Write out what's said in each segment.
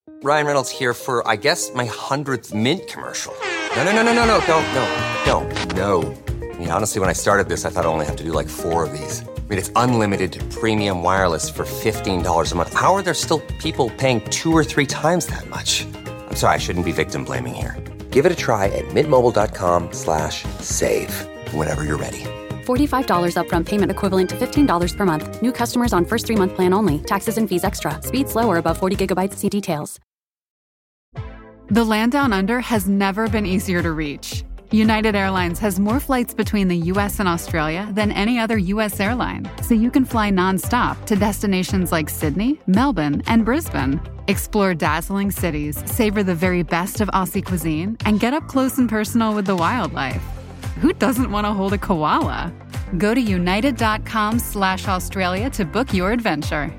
Ryan Reynolds here for, I guess, my 100th Mint commercial. No, don't. I mean, honestly, when I started this, I thought I only have to do like 4 of these. I mean, it's unlimited premium wireless for $15 a month. How are there still people paying 2 or 3 times that much? I'm sorry, I shouldn't be victim blaming here. Give it a try at mintmobile.com/save. Whenever you're ready. $45 upfront payment equivalent to $15 per month. New customers on first 3-month plan only. Taxes and fees extra. Speed slower above 40 gigabytes. See details. The land down under has never been easier to reach. United Airlines has more flights between the U.S. and Australia than any other U.S. airline, so you can fly nonstop to destinations like Sydney, Melbourne, and Brisbane. Explore dazzling cities, savor the very best of Aussie cuisine, and get up close and personal with the wildlife. Who doesn't want to hold a koala? Go to united.com/Australia to book your adventure.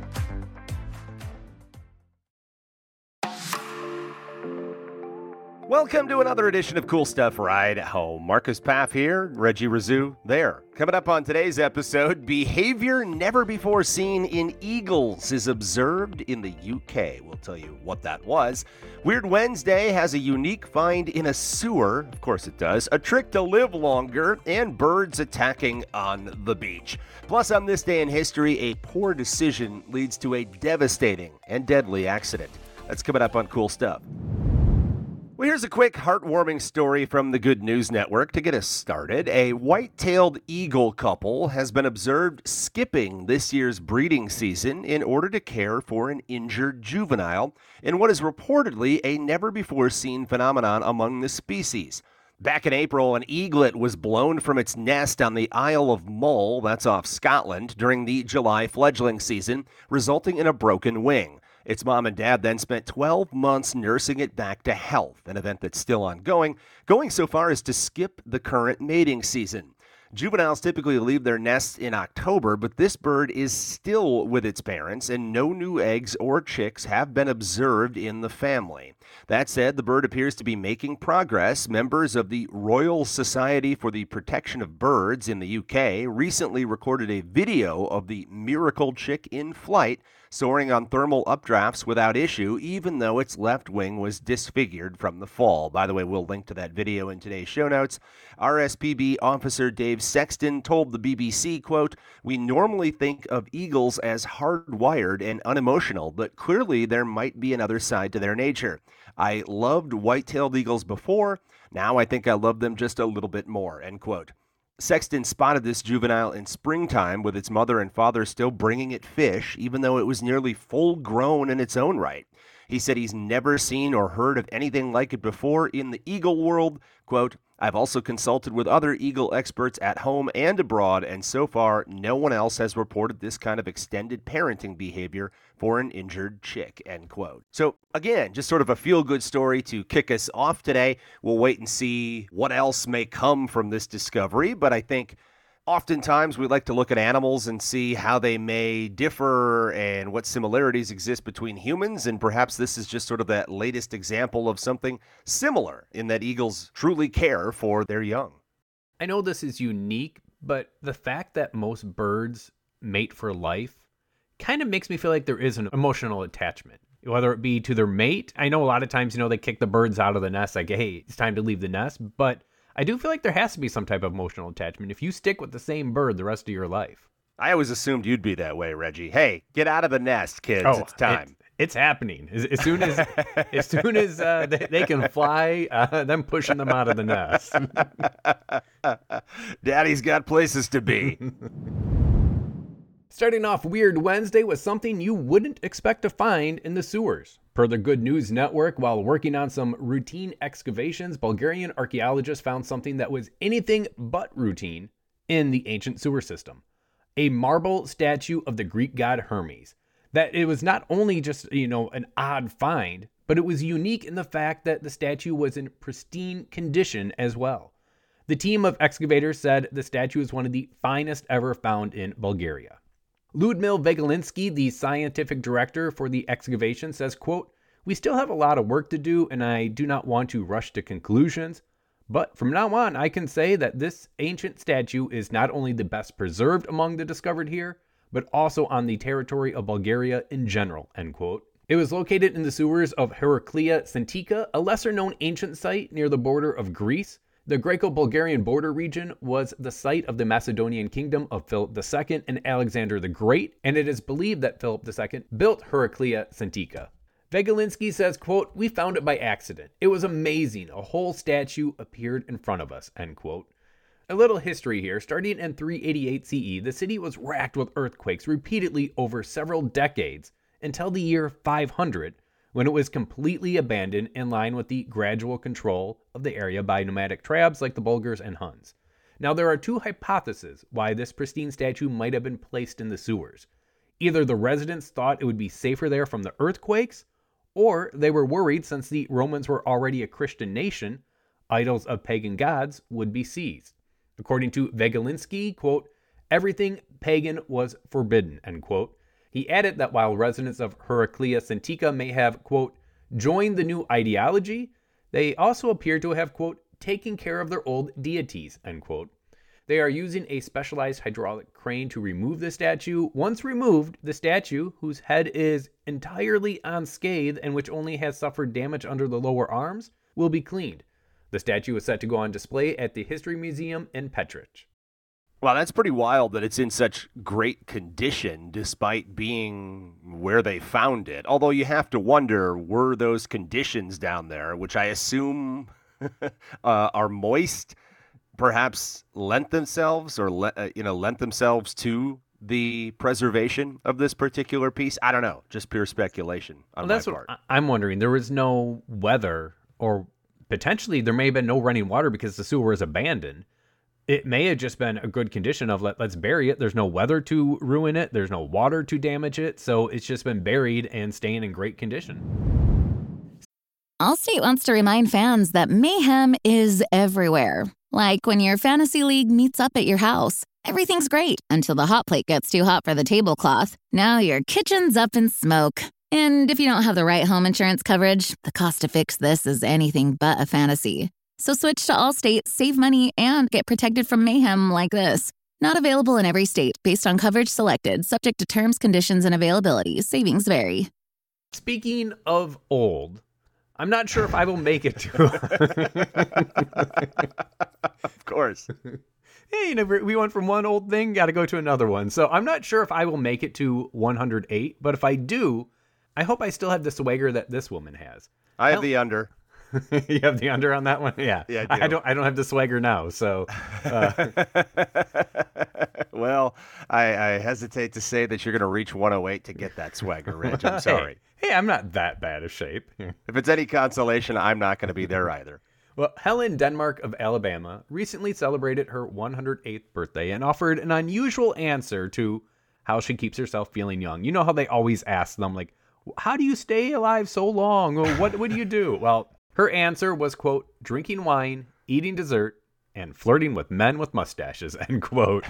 Welcome to another edition of Cool Stuff Ride Home. Marcus Paff here, Reggie Rizou there. Coming up on today's episode, behavior never before seen in eagles is observed in the UK. We'll tell you what that was. Weird Wednesday has a unique find in a sewer. Of course it does. A trick to live longer, and birds attacking on the beach. Plus, on this day in history, a poor decision leads to a devastating and deadly accident. That's coming up on Cool Stuff. Well, here's a quick, heartwarming story from the Good News Network to get us started. A white-tailed eagle couple has been observed skipping this year's breeding season in order to care for an injured juvenile in what is reportedly a never-before-seen phenomenon among the species. Back in April, an eaglet was blown from its nest on the Isle of Mull, that's off Scotland, during the July fledgling season, resulting in a broken wing. Its mom and dad then spent 12 months nursing it back to health, an event that's still ongoing, going so far as to skip the current mating season. Juveniles typically leave their nests in October, but this bird is still with its parents, and no new eggs or chicks have been observed in the family. That said, the bird appears to be making progress. Members of the Royal Society for the Protection of Birds in the UK recently recorded a video of the miracle chick in flight, soaring on thermal updrafts without issue, even though its left wing was disfigured from the fall. By the way, we'll link to that video in today's show notes. RSPB officer Dave Sexton told the BBC, quote, "We normally think of eagles as hardwired and unemotional, but clearly there might be another side to their nature. I loved white-tailed eagles before. Now I think I love them just a little bit more," end quote. Sexton spotted this juvenile in springtime with its mother and father still bringing it fish, even though it was nearly full grown in its own right. He said he's never seen or heard of anything like it before in the eagle world. Quote, "I've also consulted with other eagle experts at home and abroad, and so far no one else has reported this kind of extended parenting behavior for an injured chick," end quote. So again, just sort of a feel-good story to kick us off today. We'll wait and see what else may come from this discovery, but I think oftentimes we like to look at animals and see how they may differ and what similarities exist between humans, and perhaps this is just sort of that latest example of something similar in that eagles truly care for their young. I know this is unique, but the fact that most birds mate for life kind of makes me feel like there is an emotional attachment, whether it be to their mate. I know a lot of times, they kick the birds out of the nest, like, hey, it's time to leave the nest, but I do feel like there has to be some type of emotional attachment if you stick with the same bird the rest of your life. I always assumed you'd be that way, Reggie. Hey, get out of the nest, kids. It's time. It's happening. As soon as they can fly, them pushing them out of the nest. Daddy's got places to be. Starting off Weird Wednesday with something you wouldn't expect to find in the sewers. Per the Good News Network, while working on some routine excavations, Bulgarian archaeologists found something that was anything but routine in the ancient sewer system. A marble statue of the Greek god Hermes. That it was not only just, an odd find, but it was unique in the fact that the statue was in pristine condition as well. The team of excavators said the statue is one of the finest ever found in Bulgaria. Ludmil Vagalinsky, the scientific director for the excavation, says, quote, "We still have a lot of work to do, and I do not want to rush to conclusions. But from now on, I can say that this ancient statue is not only the best preserved among the discovered here, but also on the territory of Bulgaria in general," end quote. It was located in the sewers of Heraclea Sintica, a lesser-known ancient site near the border of Greece. The Greco-Bulgarian border region was the site of the Macedonian kingdom of Philip II and Alexander the Great, and it is believed that Philip II built Heraclea Sintica. Vegalinsky says, quote, "We found it by accident. It was amazing. A whole statue appeared in front of us," end quote. A little history here. Starting in 388 CE, the city was racked with earthquakes repeatedly over several decades until the year 500, when it was completely abandoned in line with the gradual control of the area by nomadic tribes like the Bulgars and Huns. Now, there are two hypotheses why this pristine statue might have been placed in the sewers. Either the residents thought it would be safer there from the earthquakes, or they were worried since the Romans were already a Christian nation, idols of pagan gods would be seized. According to Vegalinsky, quote, "Everything pagan was forbidden," end quote. He added that while residents of Heraclea Sintica may have, quote, "joined the new ideology, they also appear to have, quote, taken care of their old deities," end quote. They are using a specialized hydraulic crane to remove the statue. Once removed, the statue, whose head is entirely unscathed and which only has suffered damage under the lower arms, will be cleaned. The statue is set to go on display at the History Museum in Petrich. Wow, that's pretty wild that it's in such great condition despite being where they found it. Although you have to wonder, were those conditions down there, which I assume are moist, perhaps lent themselves to the preservation of this particular piece? I don't know, just pure speculation on my part. What I'm wondering. There was no weather, or potentially there may have been no running water because the sewer was abandoned. It may have just been a good condition of let's bury it. There's no weather to ruin it. There's no water to damage it. So it's just been buried and staying in great condition. Allstate wants to remind fans that mayhem is everywhere. Like when your fantasy league meets up at your house. Everything's great until the hot plate gets too hot for the tablecloth. Now your kitchen's up in smoke. And if you don't have the right home insurance coverage, the cost to fix this is anything but a fantasy. So switch to Allstate, save money, and get protected from mayhem like this. Not available in every state based on coverage selected, subject to terms, conditions, and availability. Savings vary. Speaking of old, I'm not sure if I will make it to... Of course. Hey, we went from one old thing, got to go to another one. So I'm not sure if I will make it to 108, but if I do, I hope I still have the swagger that this woman has. I have the under. You have the under on that one? Yeah. Yeah, I don't have the swagger now, so... Well, I hesitate to say that you're going to reach 108 to get that swagger, Reg. I'm sorry. Hey, I'm not that bad of shape. If it's any consolation, I'm not going to be there either. Well, Helen Denmark of Alabama recently celebrated her 108th birthday and offered an unusual answer to how she keeps herself feeling young. You know how they always ask them, like, how do you stay alive so long? Or what do you do? Well, her answer was, quote, drinking wine, eating dessert, and flirting with men with mustaches, end quote.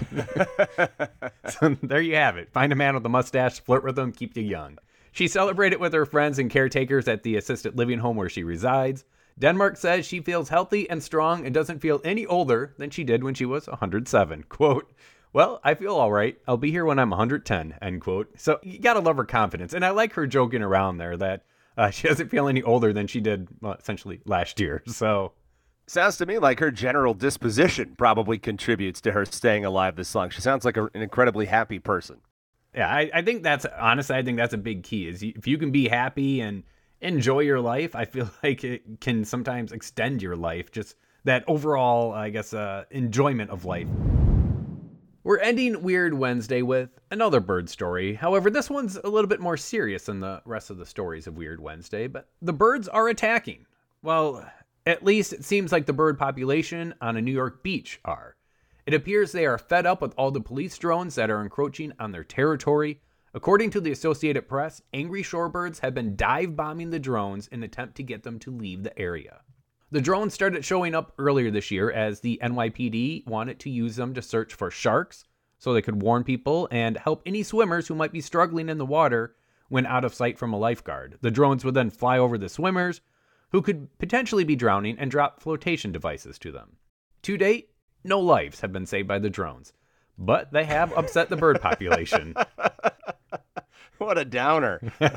So there you have it. Find a man with a mustache, flirt with him, keep you young. She celebrated with her friends and caretakers at the assisted living home where she resides. Denmark says she feels healthy and strong and doesn't feel any older than she did when she was 107. Quote, well, I feel all right. I'll be here when I'm 110, end quote. So you got to love her confidence. And I like her joking around there that she doesn't feel any older than she did, essentially, last year. So sounds to me like her general disposition probably contributes to her staying alive this long. She sounds like an incredibly happy person. Yeah, I think that's, honestly, I think that's a big key. Is if you can be happy and enjoy your life, I feel like it can sometimes extend your life. Just that overall, I guess, enjoyment of life. We're ending Weird Wednesday with another bird story. However, this one's a little bit more serious than the rest of the stories of Weird Wednesday, but the birds are attacking. Well, at least it seems like the bird population on a New York beach are. It appears they are fed up with all the police drones that are encroaching on their territory. According to the Associated Press, angry shorebirds have been dive bombing the drones in an attempt to get them to leave the area. The drones started showing up earlier this year as the NYPD wanted to use them to search for sharks so they could warn people and help any swimmers who might be struggling in the water when out of sight from a lifeguard. The drones would then fly over the swimmers who could potentially be drowning and drop flotation devices to them. To date, no lives have been saved by the drones, but they have upset the bird population. What a downer.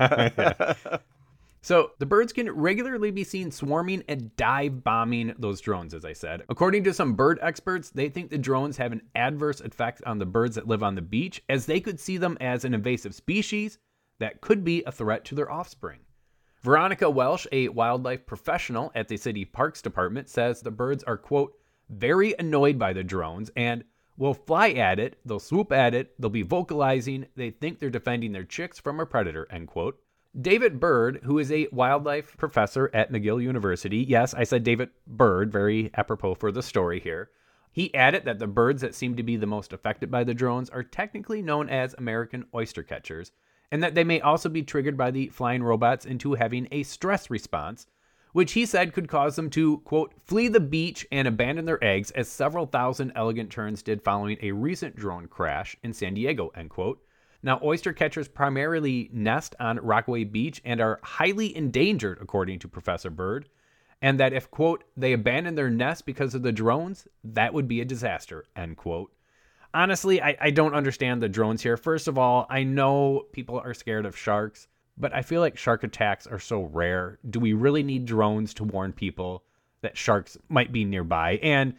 So the birds can regularly be seen swarming and dive bombing those drones, as I said. According to some bird experts, they think the drones have an adverse effect on the birds that live on the beach, as they could see them as an invasive species that could be a threat to their offspring. Veronica Welsh, a wildlife professional at the city parks department, says the birds are, quote, very annoyed by the drones and will fly at it, they'll swoop at it, they'll be vocalizing, they think they're defending their chicks from a predator, end quote. David Bird, who is a wildlife professor at McGill University, yes, I said David Bird, very apropos for the story here. He added that the birds that seem to be the most affected by the drones are technically known as American oyster catchers, and that they may also be triggered by the flying robots into having a stress response, which he said could cause them to, quote, flee the beach and abandon their eggs, as several thousand elegant terns did following a recent drone crash in San Diego, end quote. Now, oyster catchers primarily nest on Rockaway Beach and are highly endangered, according to Professor Bird, and that if, quote, they abandon their nest because of the drones, that would be a disaster, end quote. Honestly, I don't understand the drones here. First of all, I know people are scared of sharks, but I feel like shark attacks are so rare. Do we really need drones to warn people that sharks might be nearby? And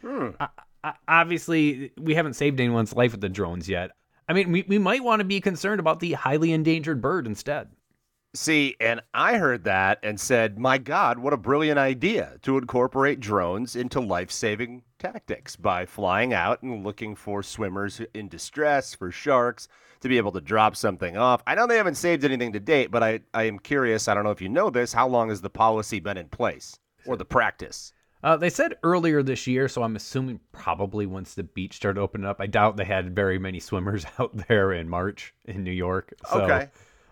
obviously, we haven't saved anyone's life with the drones yet. I mean, we might want to be concerned about the highly endangered bird instead. See, and I heard that and said, my God, what a brilliant idea to incorporate drones into life-saving tactics by flying out and looking for swimmers in distress, for sharks, to be able to drop something off. I know they haven't saved anything to date, but I am curious, I don't know if you know this, how long has the policy been in place, or the practice? They said earlier this year, so I'm assuming probably once the beach started opening up. I doubt they had very many swimmers out there in March in New York. So, okay.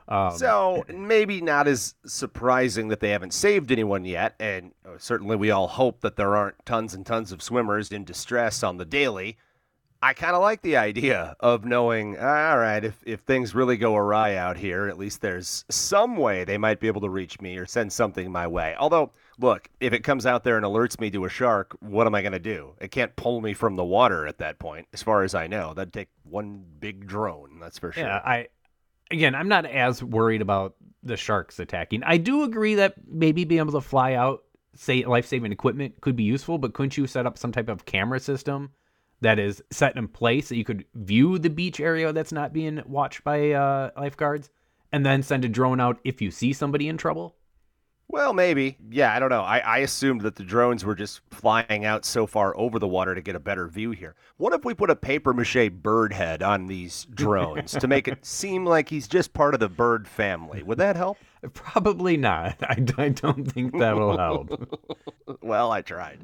So maybe not as surprising that they haven't saved anyone yet, and certainly we all hope that there aren't tons and tons of swimmers in distress on the daily. I kind of like the idea of knowing, all right, if things really go awry out here, at least there's some way they might be able to reach me or send something my way. Although, look, if it comes out there and alerts me to a shark, what am I going to do? It can't pull me from the water at that point, as far as I know. That'd take one big drone, that's for sure. Yeah, I'm not as worried about the sharks attacking. I do agree that maybe being able to fly out, say, life-saving equipment could be useful, but couldn't you set up some type of camera system that is set in place that you could view the beach area that's not being watched by lifeguards and then send a drone out if you see somebody in trouble? Well, maybe. Yeah, I don't know. I assumed that the drones were just flying out so far over the water to get a better view here. What if we put a papier-mâché bird head on these drones to make it seem like he's just part of the bird family? Would that help? Probably not. I don't think that will help. Well, I tried.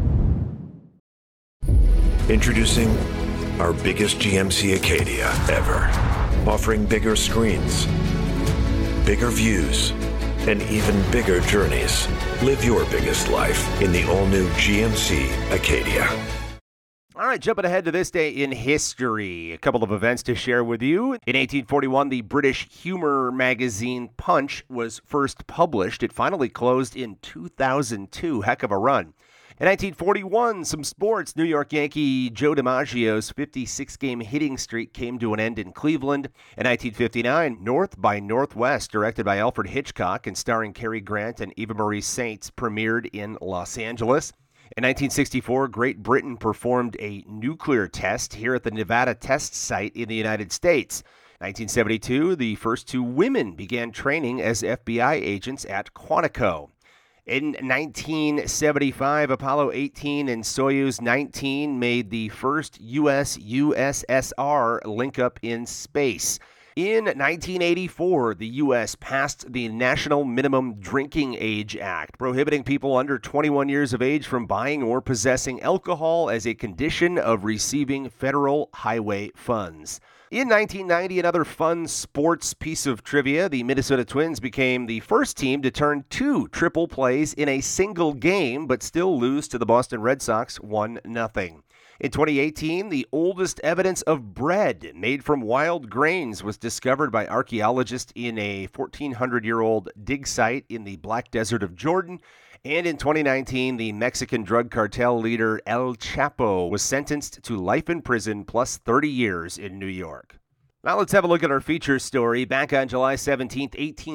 Introducing our biggest GMC Acadia ever. Offering bigger screens, bigger views, and even bigger journeys. Live your biggest life in the all-new GMC Acadia. All right, jumping ahead to this day in history. A couple of events to share with you. In 1841, the British humor magazine Punch was first published. It finally closed in 2002. Heck of a run. In 1941, some sports. New York Yankee Joe DiMaggio's 56-game hitting streak came to an end in Cleveland. In 1959, North by Northwest, directed by Alfred Hitchcock and starring Cary Grant and Eva Marie Saints, premiered in Los Angeles. In 1964, Great Britain performed a nuclear test here at the Nevada Test Site in the United States. 1972, the first two women began training as FBI agents at Quantico. In 1975, Apollo 18 and Soyuz 19 made the first U.S.-USSR link-up in space. In 1984, the U.S. passed the National Minimum Drinking Age Act, prohibiting people under 21 years of age from buying or possessing alcohol as a condition of receiving federal highway funds. In 1990, another fun sports piece of trivia, the Minnesota Twins became the first team to turn 2 triple plays in a single game, but still lose to the Boston Red Sox 1-0. In 2018, the oldest evidence of bread made from wild grains was discovered by archaeologists in a 1,400-year-old dig site in the Black Desert of Jordan. And in 2019, the Mexican drug cartel leader El Chapo was sentenced to life in prison plus 30 years in New York. Now let's have a look at our feature story. Back on July 17th,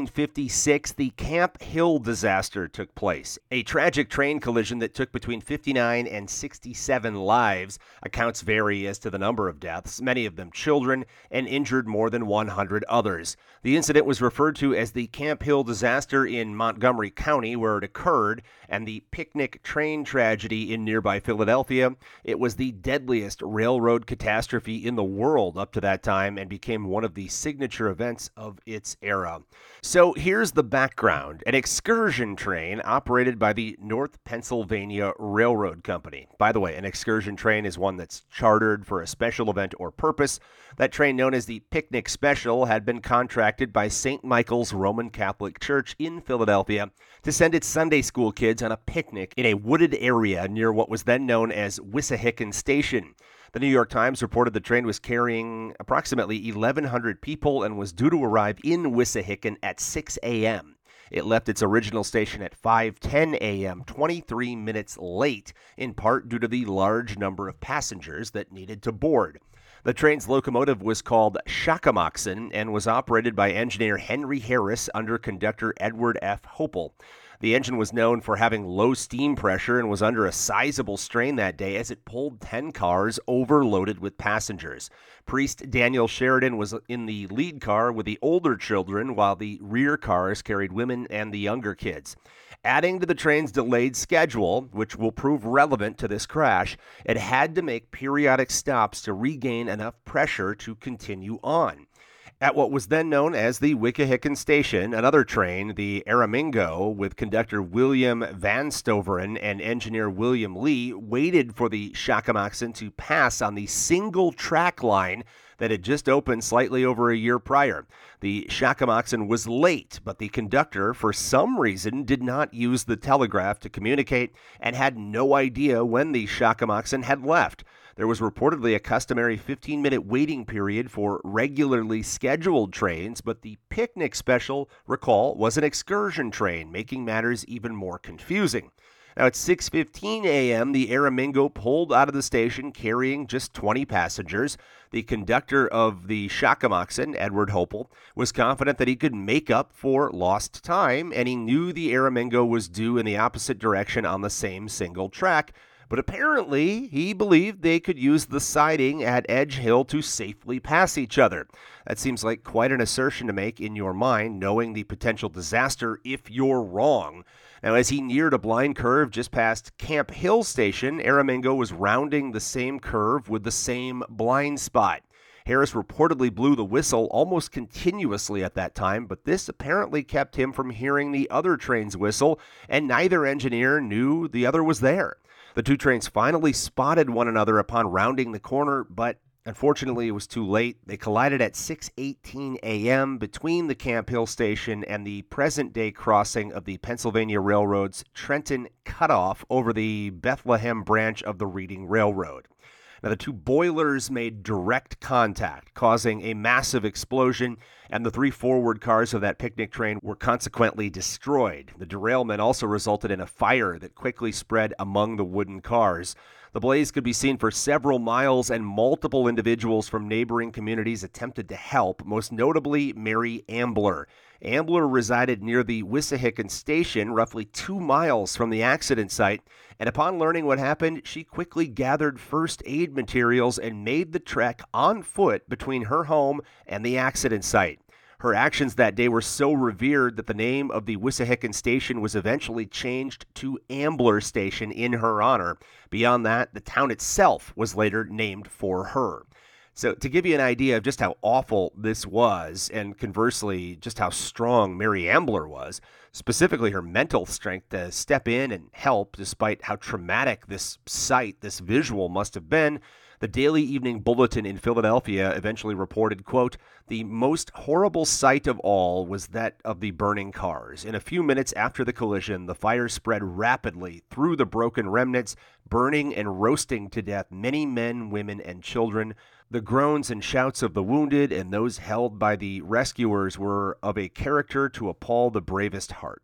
1856, the Camp Hill disaster took place. A tragic train collision that took between 59 and 67 lives. Accounts vary as to the number of deaths, many of them children, and injured more than 100 others. The incident was referred to as the Camp Hill disaster in Montgomery County, where it occurred, and the picnic train tragedy in nearby Philadelphia. It was the deadliest railroad catastrophe in the world up to that time and became one of the signature events of its era. So here's the background. An excursion train operated by the North Pennsylvania Railroad Company. By the way, an excursion train is one that's chartered for a special event or purpose. That train, known as the Picnic Special, had been contracted by St. Michael's Roman Catholic Church in Philadelphia to send its Sunday school kids on a picnic in a wooded area near what was then known as Wissahickon Station. The New York Times reported the train was carrying approximately 1,100 people and was due to arrive in Wissahickon at 6 a.m. It left its original station at 5:10 a.m., 23 minutes late, in part due to the large number of passengers that needed to board. The train's locomotive was called Shakamoxon and was operated by engineer Henry Harris under conductor Edward F. Hopel. The engine was known for having low steam pressure and was under a sizable strain that day as it pulled 10 cars overloaded with passengers. Priest Daniel Sheridan was in the lead car with the older children, while the rear cars carried women and the younger kids. Adding to the train's delayed schedule, which will prove relevant to this crash, it had to make periodic stops to regain enough pressure to continue on. At what was then known as the Wissahickon Station, another train, the Aramingo, with conductor William Van Stoveren and engineer William Lee, waited for the Shakamoxon to pass on the single track line that had just opened slightly over a year prior. The Shakamoxon was late, but the conductor, for some reason, did not use the telegraph to communicate and had no idea when the Shakamoxon had left. There was reportedly a customary 15-minute waiting period for regularly scheduled trains, but the Picnic Special, recall, was an excursion train, making matters even more confusing. Now, at 6:15 a.m., the Aramingo pulled out of the station carrying just 20 passengers. The conductor of the Shakamoxon, Edward Hopel, was confident that he could make up for lost time, and he knew the Aramingo was due in the opposite direction on the same single track. But apparently, he believed they could use the siding at Edge Hill to safely pass each other. That seems like quite an assertion to make in your mind, knowing the potential disaster if you're wrong. Now, as he neared a blind curve just past Camp Hill Station, Aramingo was rounding the same curve with the same blind spot. Harris reportedly blew the whistle almost continuously at that time, but this apparently kept him from hearing the other train's whistle, and neither engineer knew the other was there. The two trains finally spotted one another upon rounding the corner, but unfortunately it was too late. They collided at 6:18 a.m. between the Camp Hill Station and the present-day crossing of the Pennsylvania Railroad's Trenton Cutoff over the Bethlehem branch of the Reading Railroad. Now, the two boilers made direct contact, causing a massive explosion, and the three forward cars of that picnic train were consequently destroyed. The derailment also resulted in a fire that quickly spread among the wooden cars. The blaze could be seen for several miles, and multiple individuals from neighboring communities attempted to help, most notably Mary Ambler. Ambler resided near the Wissahickon Station, roughly 2 miles from the accident site, and upon learning what happened, she quickly gathered first aid materials and made the trek on foot between her home and the accident site. Her actions that day were so revered that the name of the Wissahickon Station was eventually changed to Ambler Station in her honor. Beyond that, the town itself was later named for her. So to give you an idea of just how awful this was, and conversely, just how strong Mary Ambler was, specifically her mental strength to step in and help despite how traumatic this sight, this visual must have been, the Daily Evening Bulletin in Philadelphia eventually reported, quote, "The most horrible sight of all was that of the burning cars. In a few minutes after the collision, the fire spread rapidly through the broken remnants, burning and roasting to death many men, women, and children. The groans and shouts of the wounded and those held by the rescuers were of a character to appall the bravest heart."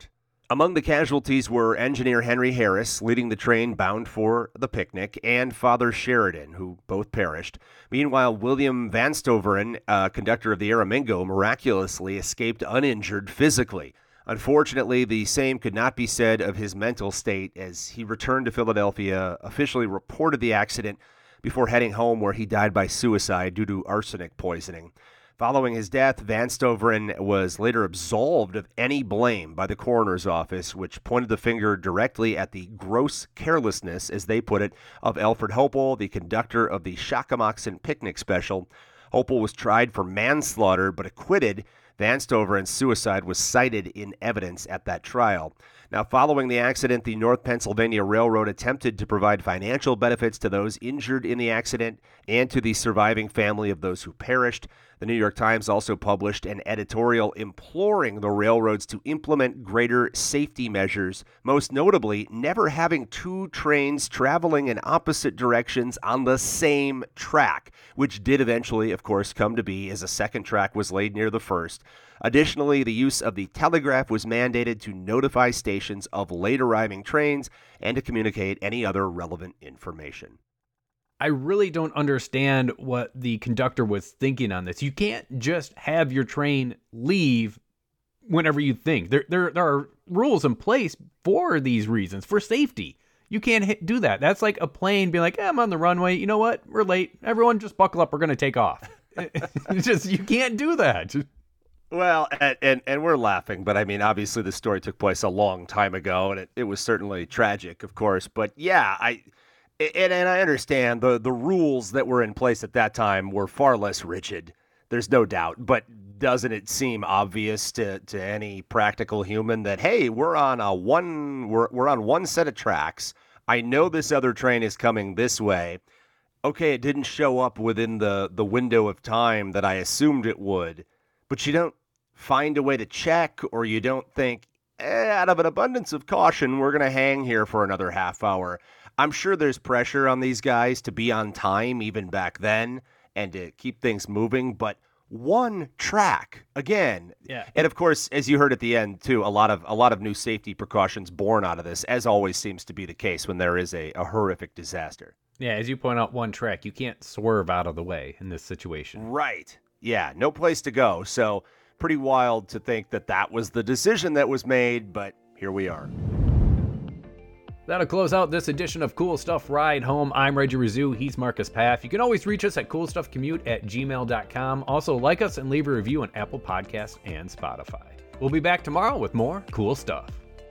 Among the casualties were engineer Henry Harris, leading the train bound for the picnic, and Father Sheridan, who both perished. Meanwhile, William Van Stoveren, conductor of the Aramingo, miraculously escaped uninjured physically. Unfortunately, the same could not be said of his mental state as he returned to Philadelphia, officially reported the accident before heading home, where he died by suicide due to arsenic poisoning. Following his death, Van Stoveren was later absolved of any blame by the coroner's office, which pointed the finger directly at the gross carelessness, as they put it, of Alfred Hopel, the conductor of the Shakamoxon picnic special. Hopel was tried for manslaughter but acquitted. Van Stoveren's suicide was cited in evidence at that trial. Now, following the accident, the North Pennsylvania Railroad attempted to provide financial benefits to those injured in the accident and to the surviving family of those who perished. The New York Times also published an editorial imploring the railroads to implement greater safety measures, most notably never having two trains traveling in opposite directions on the same track, which did eventually, of course, come to be as a second track was laid near the first. Additionally, the use of the telegraph was mandated to notify stations of late arriving trains and to communicate any other relevant information. I really don't understand what the conductor was thinking on this. You can't just have your train leave whenever you think. There are rules in place for these reasons, for safety. You can't do that. That's like a plane being like, I'm on the runway. You know what? We're late. Everyone just buckle up. We're going to take off. You can't do that. Well, and we're laughing, but I mean, obviously the story took place a long time ago, and it was certainly tragic, of course. But yeah, I understand the rules that were in place at that time were far less rigid. There's no doubt. But doesn't it seem obvious to any practical human that, hey, we're on one set of tracks. I know this other train is coming this way. Okay, it didn't show up within the window of time that I assumed it would. But you don't find a way to check, or you don't think, out of an abundance of caution, we're going to hang here for another half hour. I'm sure there's pressure on these guys to be on time even back then and to keep things moving, but one track again. Yeah. And of course, as you heard at the end too, a lot of new safety precautions born out of this, as always seems to be the case when there is a horrific disaster. Yeah, as you point out, one track, you can't swerve out of the way in this situation. Right. Yeah, no place to go. So pretty wild to think that was the decision that was made, but here we are. That'll close out this edition of Cool Stuff Ride Home. I'm Reggie Rizou. He's Marcus Paff. You can always reach us at coolstuffcommute@gmail.com. Also, like us and leave a review on Apple Podcasts and Spotify. We'll be back tomorrow with more cool stuff.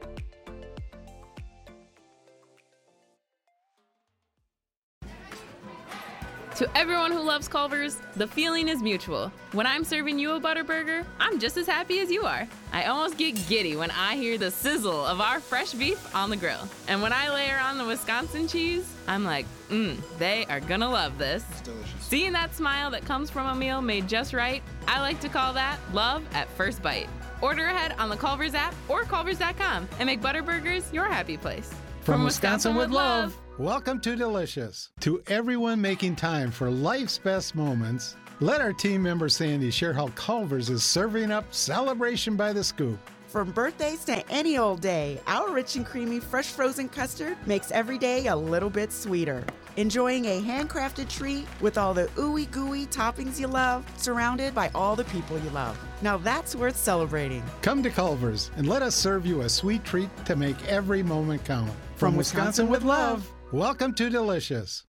To everyone who loves Culver's, the feeling is mutual. When I'm serving you a Butterburger, I'm just as happy as you are. I almost get giddy when I hear the sizzle of our fresh beef on the grill. And when I layer on the Wisconsin cheese, I'm like, they are gonna love this. It's delicious. Seeing that smile that comes from a meal made just right, I like to call that love at first bite. Order ahead on the Culver's app or Culver's.com and make Butterburgers your happy place. From Wisconsin with love. Welcome to Delicious. To everyone making time for life's best moments, let our team member Sandy share how Culver's is serving up celebration by the scoop. From birthdays to any old day, our rich and creamy fresh frozen custard makes every day a little bit sweeter. Enjoying a handcrafted treat with all the ooey gooey toppings you love, surrounded by all the people you love. Now that's worth celebrating. Come to Culver's and let us serve you a sweet treat to make every moment count. From Wisconsin with love, welcome to Delicious.